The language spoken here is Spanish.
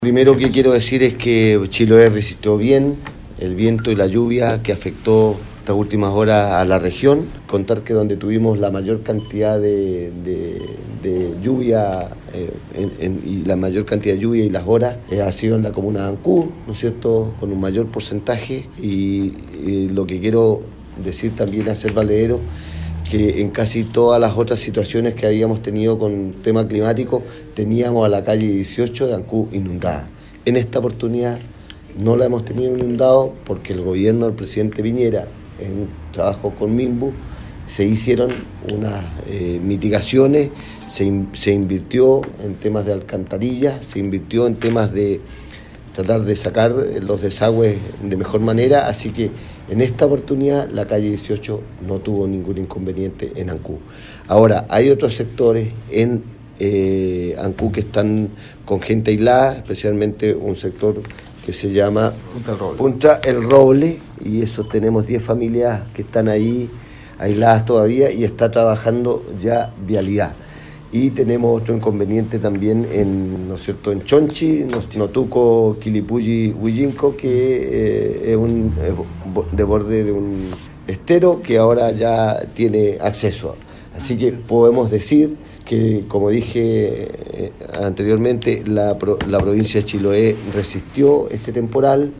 Primero que quiero decir es que Chiloé resistió bien el viento y la lluvia que afectó estas últimas horas a la región. Contar que donde tuvimos la mayor cantidad de lluvia y la mayor cantidad de lluvia y las horas ha sido en la comuna de Ancud, ¿no es cierto?, con un mayor porcentaje y lo que quiero decir también es ser valedero que en casi todas las otras situaciones que habíamos tenido con tema climático, teníamos a la calle 18 de Ancud inundada. En esta oportunidad no la hemos tenido inundado porque el gobierno del presidente Piñera, en trabajo con Minbu, se hicieron unas mitigaciones, se invirtió en temas de alcantarillas, se invirtió en temas de tratar de sacar los desagües de mejor manera, así que en esta oportunidad la calle 18 no tuvo ningún inconveniente en Ancud. Ahora, hay otros sectores en Ancud que están con gente aislada, especialmente un sector que se llama Punta el Roble, y eso tenemos 10 familias que están ahí aisladas todavía y está trabajando ya vialidad. Y tenemos otro inconveniente también ¿no es cierto?, en Chonchi, Notuco, Quilipulli, Huillinco, que es un de borde de un estero que ahora ya tiene acceso. Así que podemos decir que, como dije anteriormente, la provincia de Chiloé resistió este temporal.